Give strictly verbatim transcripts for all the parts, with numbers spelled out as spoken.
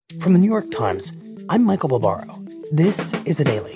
From the New York Times, I'm Michael Barbaro. This is The Daily.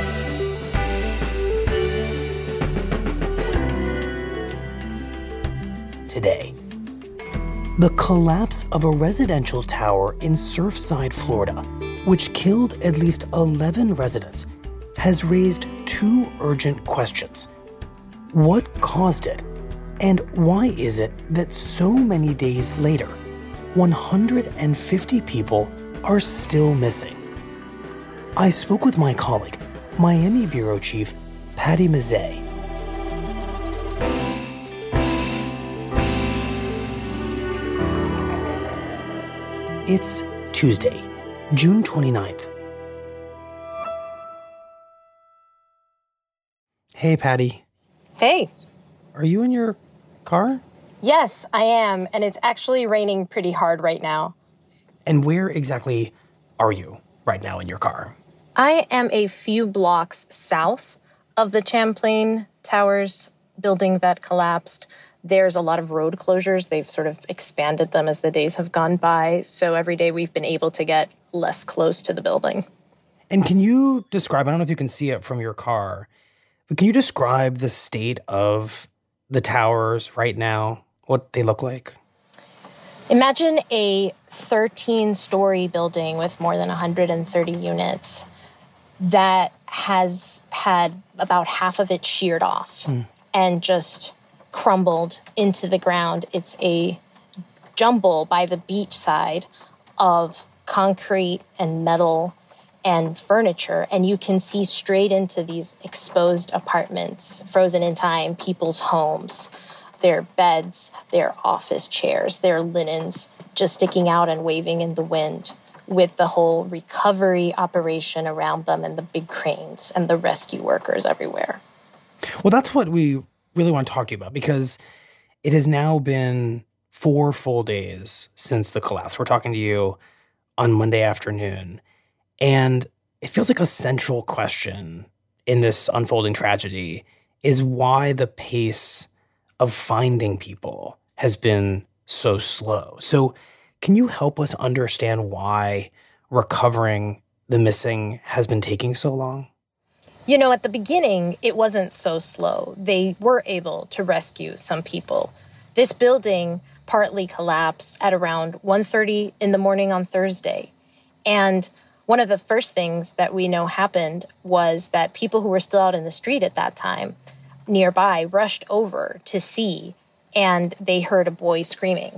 Today, the collapse of a residential tower in Surfside, Florida, which killed at least eleven residents, has raised two urgent questions. What caused it? And why is it that so many days later, one hundred fifty people are still missing? I spoke with my colleague, Miami Bureau Chief Patty Mazzei. It's Tuesday, June twenty-ninth. Hey, Patty. Hey. Are you in your car? Yes, I am, and it's actually raining pretty hard right now. And where exactly are you right now in your car? I am a few blocks south of the Champlain Towers building that collapsed. There's a lot of road closures. They've sort of expanded them as the days have gone by, so every day we've been able to get less close to the building. And can you describe, I don't know if you can see it from your car, but can you describe the state of the towers right now, what they look like? Imagine a thirteen-story building with more than one hundred thirty units that has had about half of it sheared off mm. and just crumbled into the ground. It's a jumble by the beach side of concrete and metal and furniture, and you can see straight into these exposed apartments, frozen in time, people's homes, their beds, their office chairs, their linens, just sticking out and waving in the wind, with the whole recovery operation around them and the big cranes and the rescue workers everywhere. Well, that's what we really want to talk to you about, because it has now been four full days since the collapse. We're talking to you on Monday afternoon. And it feels like a central question in this unfolding tragedy is why the pace of finding people has been so slow. So can you help us understand why recovering the missing has been taking so long? You know, at the beginning, it wasn't so slow. They were able to rescue some people. This building partly collapsed at around one thirty in the morning on Thursday. And one of the first things that we know happened was that people who were still out in the street at that time nearby rushed over to see, and they heard a boy screaming.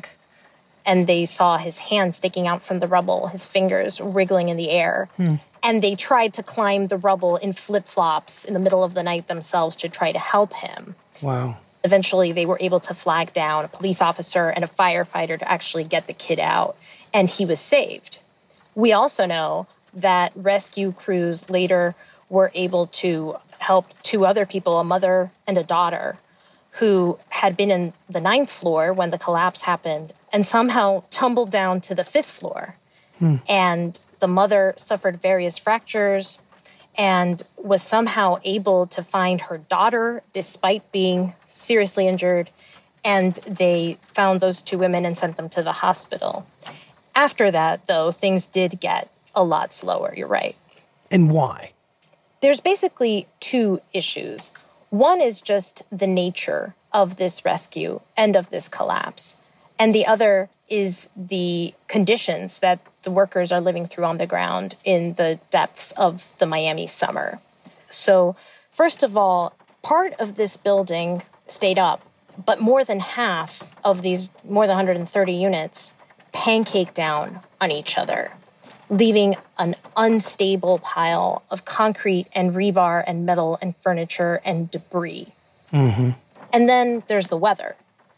And they saw his hand sticking out from the rubble, his fingers wriggling in the air. Hmm. And they tried to climb the rubble in flip-flops in the middle of the night themselves to try to help him. Wow. Eventually, they were able to flag down a police officer and a firefighter to actually get the kid out, and he was saved. We also know that rescue crews later were able to help two other people, a mother and a daughter, who had been in the ninth floor when the collapse happened and somehow tumbled down to the fifth floor. Hmm. And the mother suffered various fractures and was somehow able to find her daughter despite being seriously injured. And they found those two women and sent them to the hospital. After that, though, things did get a lot slower, you're right. And why? There's basically two issues. One is just the nature of this rescue and of this collapse. And the other is the conditions that the workers are living through on the ground in the depths of the Miami summer. So, first of all, part of this building stayed up, but more than half of these more than one hundred thirty units pancake down on each other, leaving an unstable pile of concrete and rebar and metal and furniture and debris. Mm-hmm. And then there's the weather.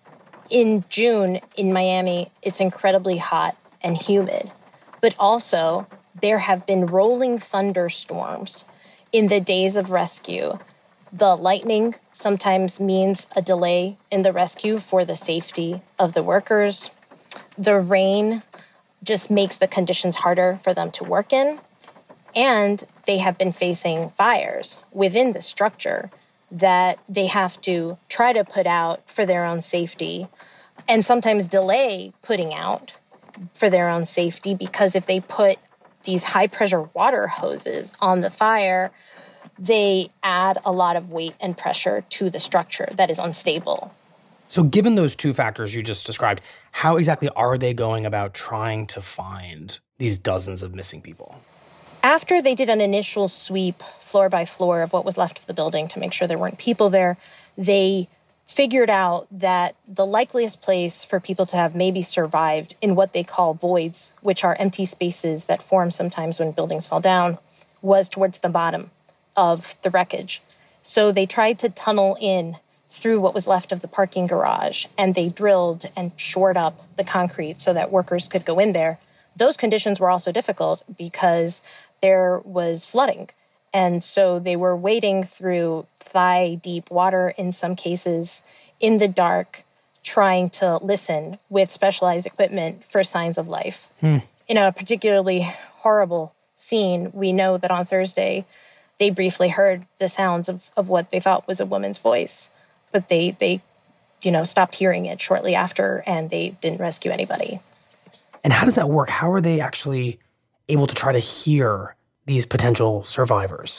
In June in Miami, it's incredibly hot and humid, but also there have been rolling thunderstorms in the days of rescue. The lightning sometimes means a delay in the rescue for the safety of the workers. The rain just makes the conditions harder for them to work in. And they have been facing fires within the structure that they have to try to put out for their own safety and sometimes delay putting out for their own safety, because if they put these high-pressure water hoses on the fire, they add a lot of weight and pressure to the structure that is unstable. So given those two factors you just described, how exactly are they going about trying to find these dozens of missing people? After they did an initial sweep floor by floor of what was left of the building to make sure there weren't people there, they figured out that the likeliest place for people to have maybe survived in what they call voids, which are empty spaces that form sometimes when buildings fall down, was towards the bottom of the wreckage. So they tried to tunnel in through what was left of the parking garage, and they drilled and shored up the concrete so that workers could go in there. Those conditions were also difficult because there was flooding. And so they were wading through thigh-deep water in some cases, in the dark, trying to listen with specialized equipment for signs of life. Hmm. In a particularly horrible scene, we know that on Thursday, they briefly heard the sounds of, of what they thought was a woman's voice. But they, they, you know, stopped hearing it shortly after, and they didn't rescue anybody. And how does that work? How are they actually able to try to hear these potential survivors?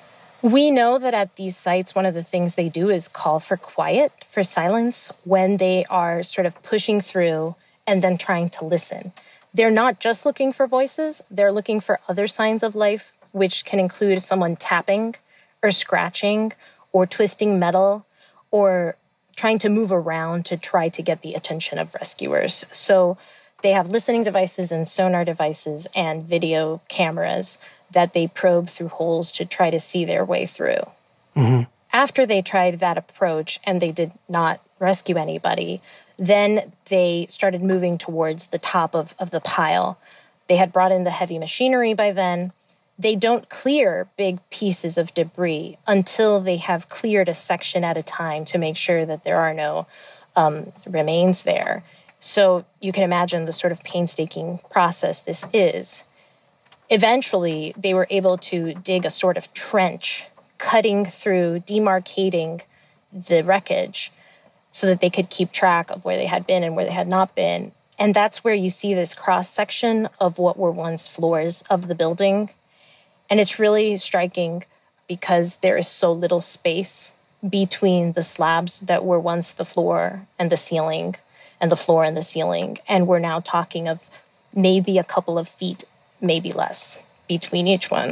We know that at these sites, one of the things they do is call for quiet, for silence, when they are sort of pushing through and then trying to listen. They're not just looking for voices. They're looking for other signs of life, which can include someone tapping or scratching or twisting metal or trying to move around to try to get the attention of rescuers. So they have listening devices and sonar devices and video cameras that they probe through holes to try to see their way through. Mm-hmm. After they tried that approach and they did not rescue anybody, then they started moving towards the top of, of the pile. They had brought in the heavy machinery by then. They don't clear big pieces of debris until they have cleared a section at a time to make sure that there are no um, remains there. So you can imagine the sort of painstaking process this is. Eventually, they were able to dig a sort of trench, cutting through, demarcating the wreckage so that they could keep track of where they had been and where they had not been. And that's where you see this cross-section of what were once floors of the building. And it's really striking because there is so little space between the slabs that were once the floor and the ceiling, and the floor and the ceiling. And we're now talking of maybe a couple of feet, maybe less, between each one.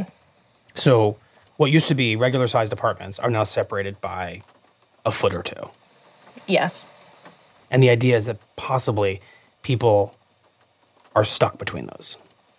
So what used to be regular-sized apartments are now separated by a foot or two. Yes. And the idea is that possibly people are stuck between those.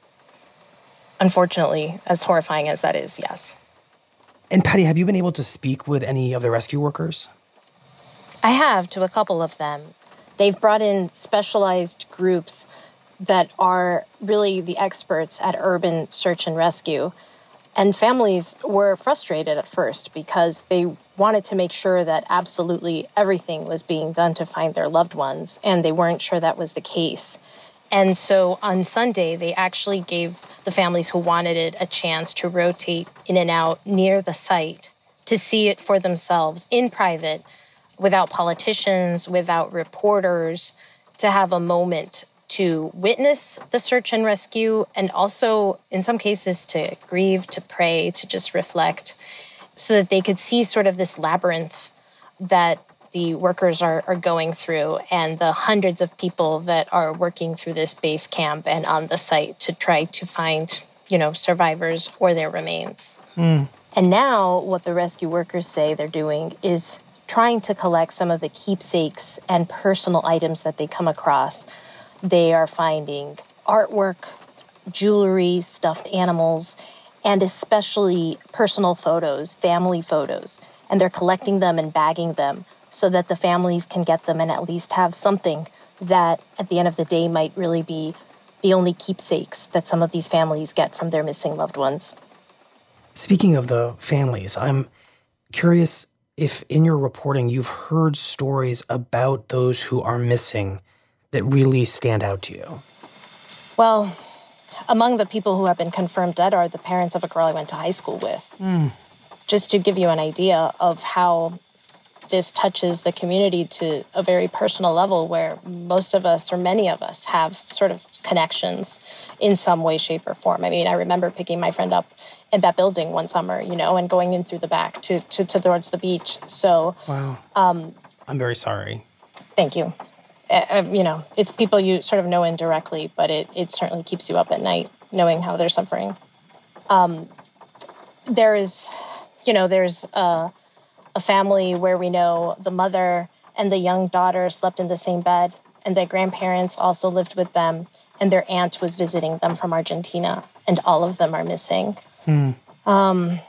Unfortunately, as horrifying as that is, yes. And Patty, have you been able to speak with any of the rescue workers? I have, to a couple of them. They've brought in specialized groups that are really the experts at urban search and rescue. And families were frustrated at first because they wanted to make sure that absolutely everything was being done to find their loved ones, and they weren't sure that was the case. And so on Sunday, they actually gave the families who wanted it a chance to rotate in and out near the site to see it for themselves in private, without politicians, without reporters, to have a moment to witness the search and rescue, and also, in some cases, to grieve, to pray, to just reflect, so that they could see sort of this labyrinth that the workers are, are going through, and the hundreds of people that are working through this base camp and on the site to try to find, you know, survivors or their remains. Mm. And now what the rescue workers say they're doing is trying to collect some of the keepsakes and personal items that they come across. They are finding artwork, jewelry, stuffed animals, and especially personal photos, family photos. And they're collecting them and bagging them so that the families can get them and at least have something that at the end of the day might really be the only keepsakes that some of these families get from their missing loved ones. Speaking of the families, I'm curious if in your reporting you've heard stories about those who are missing that really stand out to you. Well, among the people who have been confirmed dead are the parents of a girl I went to high school with. Mm. Just to give you an idea of how this touches the community to a very personal level where most of us, or many of us, have sort of connections in some way, shape, or form. I mean, I remember picking my friend up in that building one summer, you know, and going in through the back to, to, to towards the beach. So, wow. Um, I'm very sorry. Thank you. Uh, you know, it's people you sort of know indirectly, but it, it certainly keeps you up at night knowing how they're suffering. Um, there is, you know, there's a, a family where we know the mother and the young daughter slept in the same bed, and their grandparents also lived with them, and their aunt was visiting them from Argentina, and all of them are missing. Hmm. Um,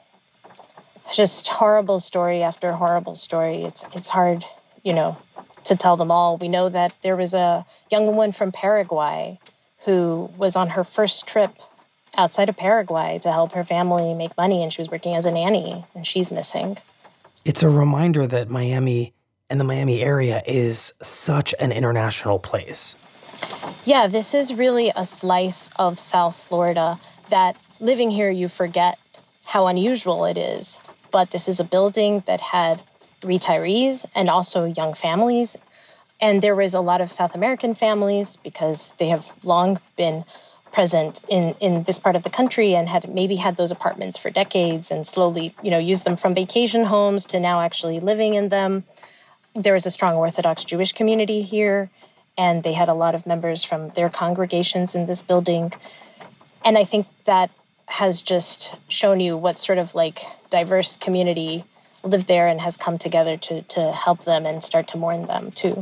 just horrible story after horrible story. It's it's hard, you know, to tell them all. We know that there was a young woman from Paraguay who was on her first trip outside of Paraguay to help her family make money, and she was working as a nanny, and she's missing. It's a reminder that Miami and the Miami area is such an international place. Yeah, this is really a slice of South Florida that living here, you forget how unusual it is. But this is a building that had retirees and also young families. And there was a lot of South American families because they have long been present in, in this part of the country and had maybe had those apartments for decades and slowly, you know, used them from vacation homes to now actually living in them. There is a strong Orthodox Jewish community here, and they had a lot of members from their congregations in this building. And I think that has just shown you what sort of like diverse community lived there and has come together to to help them and start to mourn them too.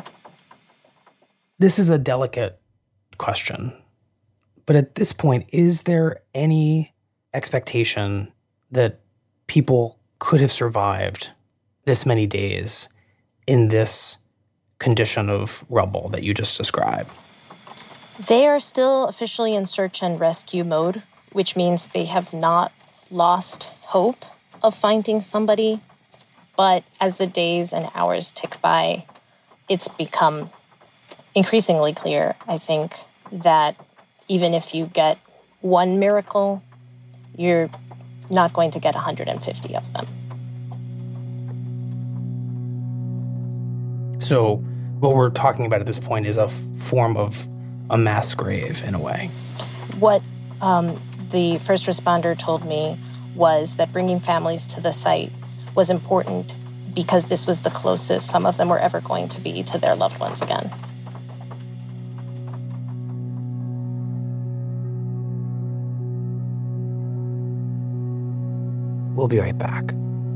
This is a delicate question, but at this point, is there any expectation that people could have survived this many days in this condition of rubble that you just described? They are still officially in search and rescue mode, which means they have not lost hope of finding somebody. But as the days and hours tick by, it's become increasingly clear, I think, that even if you get one miracle, you're not going to get one hundred fifty of them. So what we're talking about at this point is a f- form of a mass grave in a way. What um, the first responder told me was that bringing families to the site was important because this was the closest some of them were ever going to be to their loved ones again. We'll be right back.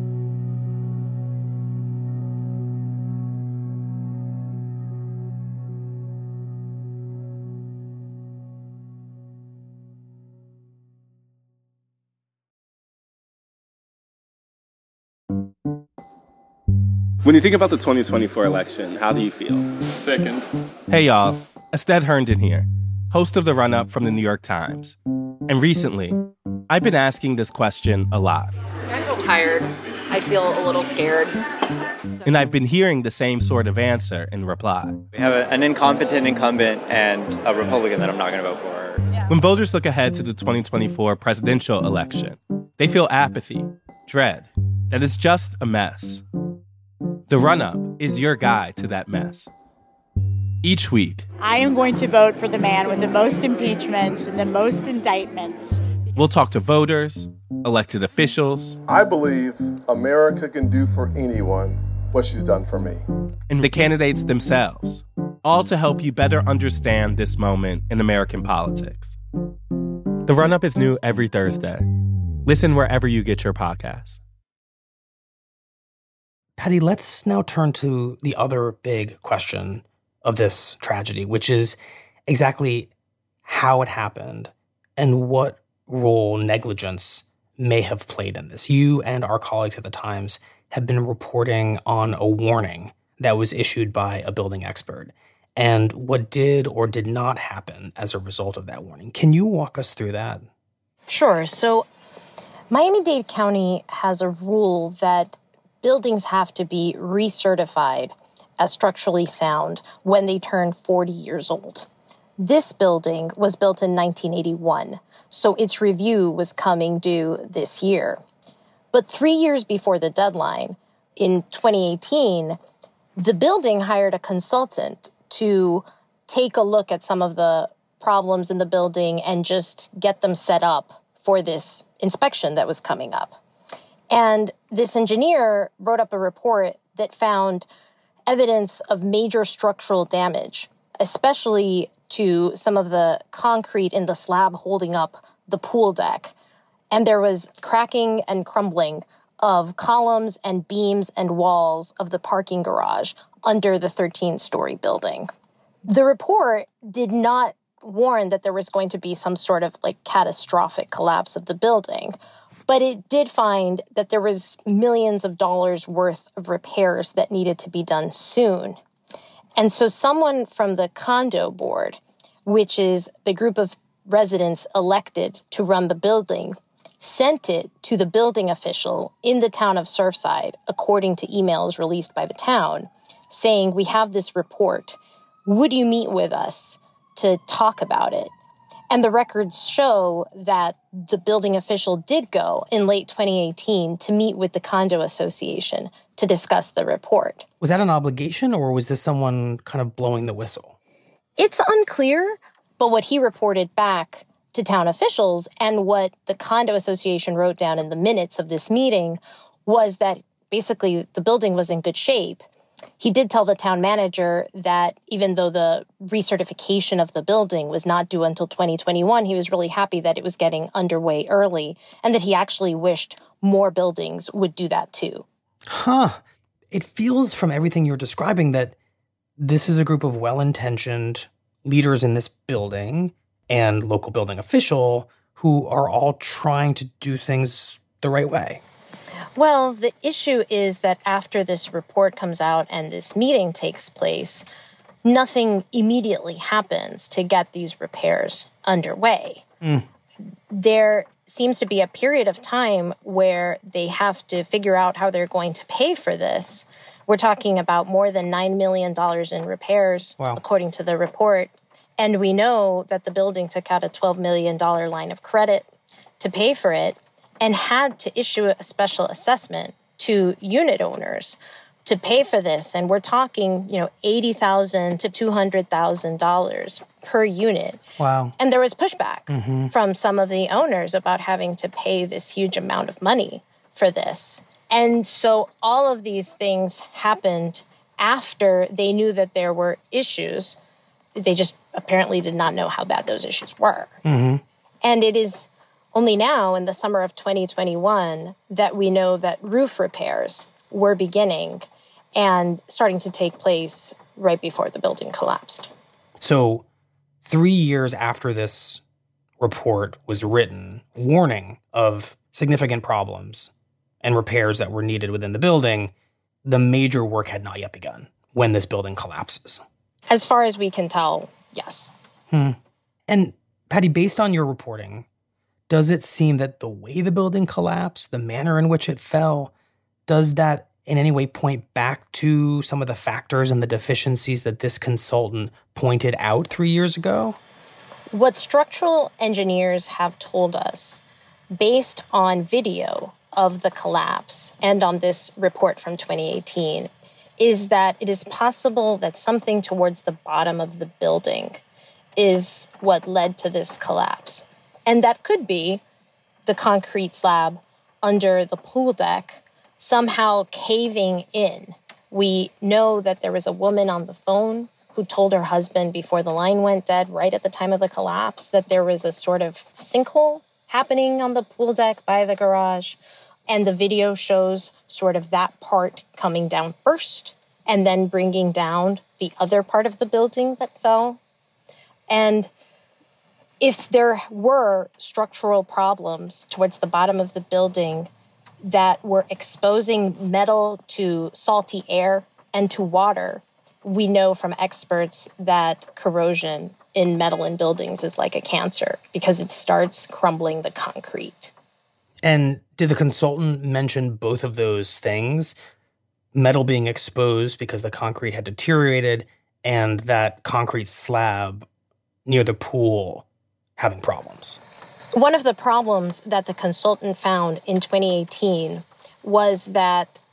When you think about the twenty twenty-four election, how do you feel? Sickened. Hey, y'all. Estelle Herndon here, host of The Run-Up from the New York Times. And recently, I've been asking this question a lot. I feel tired. I feel a little scared. So- and I've been hearing the same sort of answer in reply. We have a, an incompetent incumbent and a Republican that I'm not going to vote for. Yeah. When voters look ahead to the twenty twenty-four presidential election, they feel apathy, dread, that it's just a mess. The Run-Up is your guide to that mess. Each week, I am going to vote for the man with the most impeachments and the most indictments. We'll talk to voters, elected officials. I believe America can do for anyone what she's done for me. And the candidates themselves, all to help you better understand this moment in American politics. The Run-Up is new every Thursday. Listen wherever you get your podcasts. Patty, let's now turn to the other big question of this tragedy, which is exactly how it happened and what role negligence may have played in this. You and our colleagues at the Times have been reporting on a warning that was issued by a building expert and what did or did not happen as a result of that warning. Can you walk us through that? Sure. So Miami-Dade County has a rule that buildings have to be recertified as structurally sound when they turn forty years old. This building was built in nineteen eighty-one, so its review was coming due this year. But three years before the deadline, in twenty eighteen, the building hired a consultant to take a look at some of the problems in the building and just get them set up for this inspection that was coming up. And this engineer wrote up a report that found evidence of major structural damage, especially to some of the concrete in the slab holding up the pool deck. And there was cracking and crumbling of columns and beams and walls of the parking garage under the thirteen-story building. The report did not warn that there was going to be some sort of like catastrophic collapse of the building, but it did find that there was millions of dollars worth of repairs that needed to be done soon. And so someone from the condo board, which is the group of residents elected to run the building, sent it to the building official in the town of Surfside, according to emails released by the town, saying, we have this report. Would you meet with us to talk about it? And the records show that the building official did go in late twenty eighteen to meet with the condo association to discuss the report. Was that an obligation, or was this someone kind of blowing the whistle? It's unclear, but what he reported back to town officials and what the condo association wrote down in the minutes of this meeting was that basically the building was in good shape. He did tell the town manager that even though the recertification of the building was not due until twenty twenty-one, he was really happy that it was getting underway early and that he actually wished more buildings would do that too. Huh. It feels from everything you're describing that this is a group of well-intentioned leaders in this building and local building official who are all trying to do things the right way. Well, the issue is that after this report comes out and this meeting takes place, nothing immediately happens to get these repairs underway. Mm. There seems to be a period of time where they have to figure out how they're going to pay for this. We're talking about more than nine million dollars in repairs, wow, according to the report. And we know that the building took out a twelve million dollars line of credit to pay for it and had to issue a special assessment to unit owners to pay for this. And we're talking, you know, eighty thousand dollars to two hundred thousand dollars per unit. Wow. And there was pushback mm-hmm. from some of the owners about having to pay this huge amount of money for this. And so all of these things happened after they knew that there were issues. They just apparently did not know how bad those issues were. Mm-hmm. And it is only now in the summer of twenty twenty-one that we know that roof repairs were beginning and starting to take place right before the building collapsed. So three years after this report was written, warning of significant problems and repairs that were needed within the building, the major work had not yet begun when this building collapses. As far as we can tell, yes. Hmm. And Patty, based on your reporting, does it seem that the way the building collapsed, the manner in which it fell, does that in any way point back to some of the factors and the deficiencies that this consultant pointed out three years ago? What structural engineers have told us, based on video of the collapse and on this report from twenty eighteen, is that it is possible that something towards the bottom of the building is what led to this collapse. And that could be the concrete slab under the pool deck somehow caving in. We know that there was a woman on the phone who told her husband before the line went dead, right at the time of the collapse, that there was a sort of sinkhole happening on the pool deck by the garage. And the video shows sort of that part coming down first and then bringing down the other part of the building that fell. And if there were structural problems towards the bottom of the building that were exposing metal to salty air and to water, we know from experts that corrosion in metal in buildings is like a cancer because it starts crumbling the concrete. And did the consultant mention both of those things? Metal being exposed because the concrete had deteriorated and that concrete slab near the pool having problems? One of the problems that the consultant found in twenty eighteen was that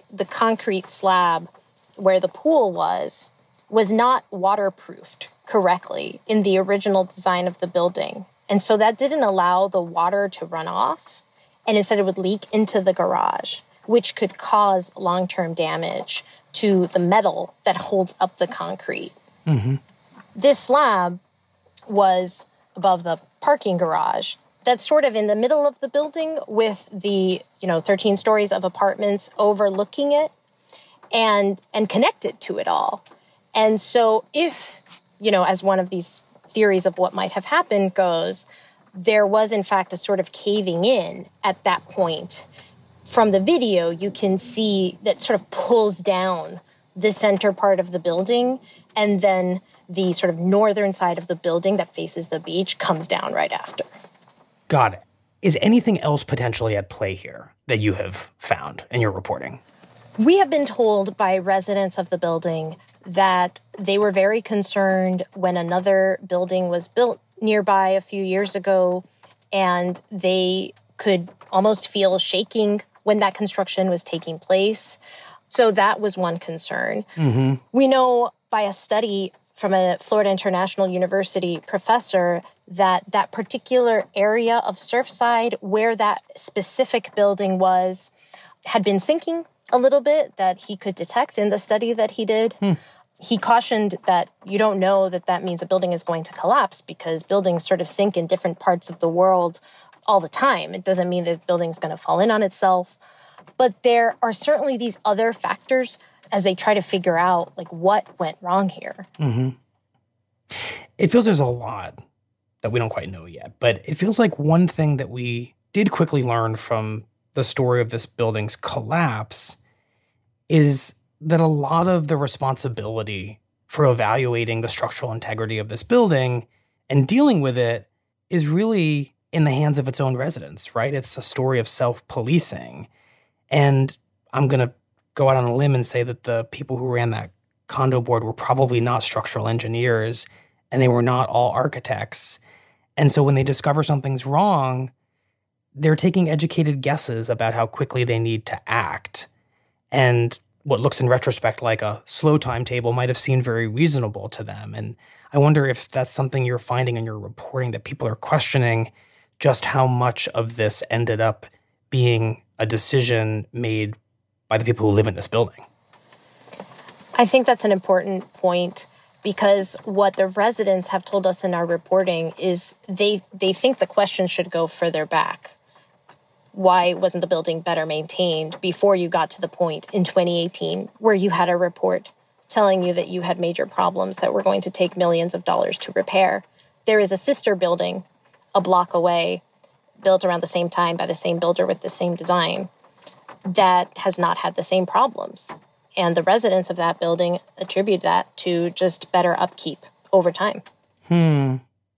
the concrete slab where the pool was, was not waterproofed correctly in the original design of the building. And so that didn't allow the water to run off, and instead it would leak into the garage, which could cause long-term damage to the metal that holds up the concrete. Mm-hmm. This slab was above the parking garage that's sort of in the middle of the building with the, you know, thirteen stories of apartments overlooking it and and connected to it all. And so if, you know, as one of these theories of what might have happened goes, there was in fact a sort of caving in at that point. From the video, you can see that sort of pulls down the center part of the building, and then the sort of northern side of the building that faces the beach comes down right after. Got it. Is anything else potentially at play here that you have found in your reporting? We have been told by residents of the building that they were very concerned when another building was built nearby a few years ago, and they could almost feel shaking when that construction was taking place. So that was one concern. Mm-hmm. We know by a study from a Florida International University professor that that particular area of Surfside where that specific building was had been sinking a little bit, that he could detect in the study that he did. Hmm. He cautioned that you don't know that that means a building is going to collapse, because buildings sort of sink in different parts of the world all the time. It doesn't mean that the building's going to fall in on itself. But there are certainly these other factors as they try to figure out, like, what went wrong here. Mm-hmm. It feels there's a lot that we don't quite know yet, but it feels like one thing that we did quickly learn from the story of this building's collapse is that a lot of the responsibility for evaluating the structural integrity of this building and dealing with it is really in the hands of its own residents, right? It's a story of self-policing. And I'm going to go out on a limb and say that the people who ran that condo board were probably not structural engineers, and they were not all architects. And so when they discover something's wrong, they're taking educated guesses about how quickly they need to act. And what looks in retrospect like a slow timetable might have seemed very reasonable to them. And I wonder if that's something you're finding in your reporting, that people are questioning just how much of this ended up being a decision made by the people who live in this building. I think that's an important point, because what the residents have told us in our reporting is they they think the question should go further back. Why wasn't the building better maintained before you got to the point in twenty eighteen where you had a report telling you that you had major problems that were going to take millions of dollars to repair? There is a sister building a block away, built around the same time by the same builder with the same design, that has not had the same problems. And the residents of that building attribute that to just better upkeep over time. Hmm.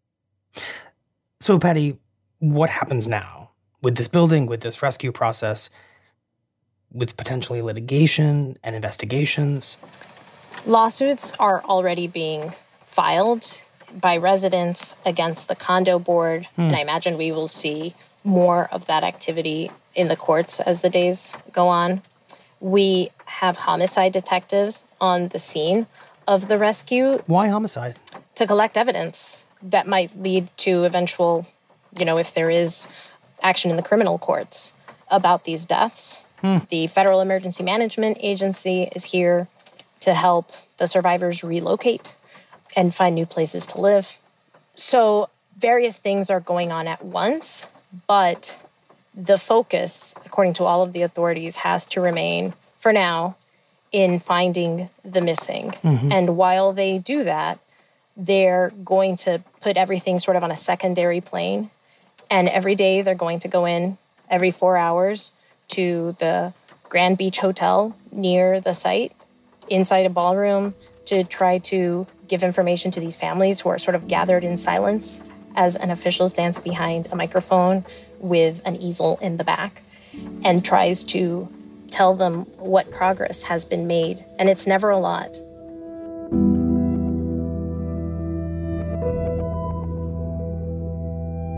So, Patty, what happens now with this building, with this rescue process, with potentially litigation and investigations? Lawsuits are already being filed by residents against the condo board, hmm. and I imagine we will see more of that activity in the courts as the days go on. We have homicide detectives on the scene of the rescue. Why homicide? To collect evidence that might lead to eventual, you know, if there is action in the criminal courts about these deaths. Hmm. The Federal Emergency Management Agency is here to help the survivors relocate and find new places to live. So various things are going on at once, but the focus, according to all of the authorities, has to remain, for now, in finding the missing. Mm-hmm. And while they do that, they're going to put everything sort of on a secondary plane. And every day they're going to go in every four hours to the Grand Beach Hotel near the site, inside a ballroom, to try to give information to these families who are sort of gathered in silence as an official stands behind a microphone with an easel in the back and tries to tell them what progress has been made. And it's never a lot.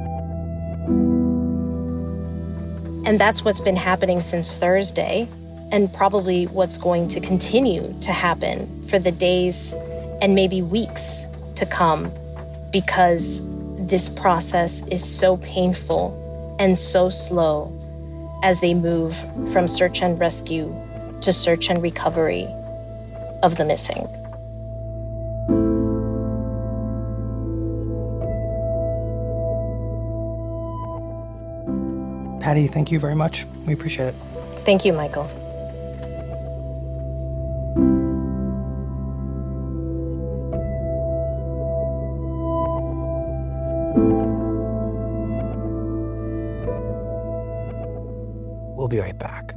And that's what's been happening since Thursday. and probably what's going to continue to happen for the days and maybe weeks to come, because this process is so painful and so slow as they move from search and rescue to search and recovery of the missing. Patty, thank you very much. We appreciate it. Thank you, Michael. We'll be right back.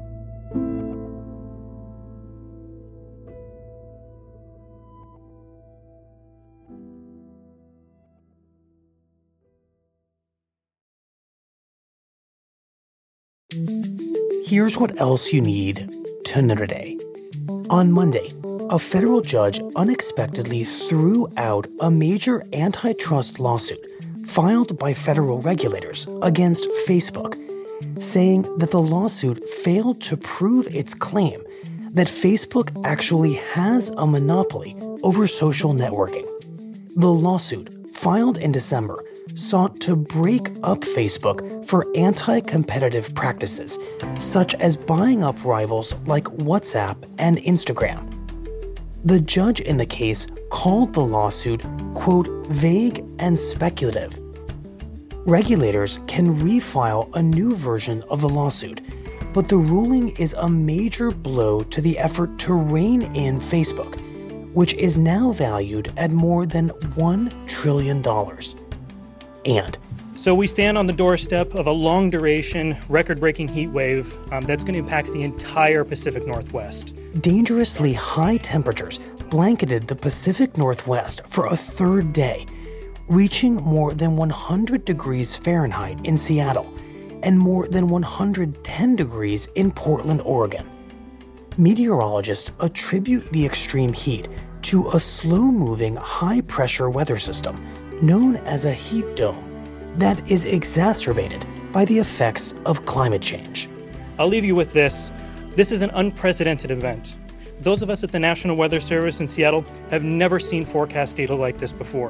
Here's what else you need to know today. On Monday, a federal judge unexpectedly threw out a major antitrust lawsuit filed by federal regulators against Facebook, saying that the lawsuit failed to prove its claim that Facebook actually has a monopoly over social networking. The lawsuit, filed in December, sought to break up Facebook for anti-competitive practices, such as buying up rivals like WhatsApp and Instagram. The judge in the case called the lawsuit, quote, vague and speculative. Regulators can refile a new version of the lawsuit, but the ruling is a major blow to the effort to rein in Facebook, which is now valued at more than one trillion dollars. And so we stand on the doorstep of a long-duration, record-breaking heat wave um, that's going to impact the entire Pacific Northwest. Dangerously high temperatures blanketed the Pacific Northwest for a third day, reaching more than one hundred degrees Fahrenheit in Seattle and more than one hundred ten degrees in Portland, Oregon. Meteorologists attribute the extreme heat to a slow-moving, high-pressure weather system known as a heat dome that is exacerbated by the effects of climate change. I'll leave you with this. This is an unprecedented event. Those of us at the National Weather Service in Seattle have never seen forecast data like this before.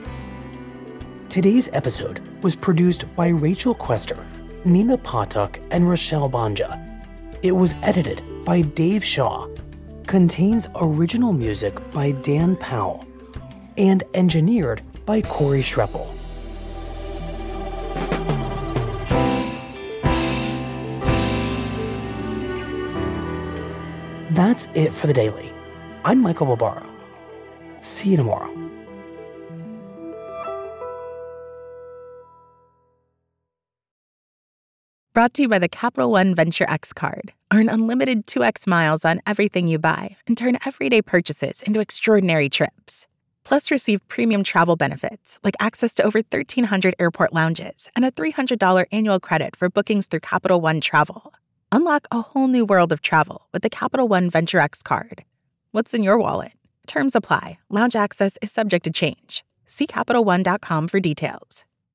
Today's episode was produced by Rachel Quester, Nina Patak, and Rochelle Banja. It was edited by Dave Shaw, contains original music by Dan Powell, and engineered by Corey Schreppel. That's it for the Daily. I'm Michael Barbaro. See you tomorrow. Brought to you by the Capital One Venture X card. Earn unlimited two x miles on everything you buy and turn everyday purchases into extraordinary trips. Plus, receive premium travel benefits like access to over thirteen hundred airport lounges and a three hundred dollars annual credit for bookings through Capital One Travel. Unlock a whole new world of travel with the Capital One Venture X card. What's in your wallet? Terms apply. Lounge access is subject to change. See Capital One dot com for details.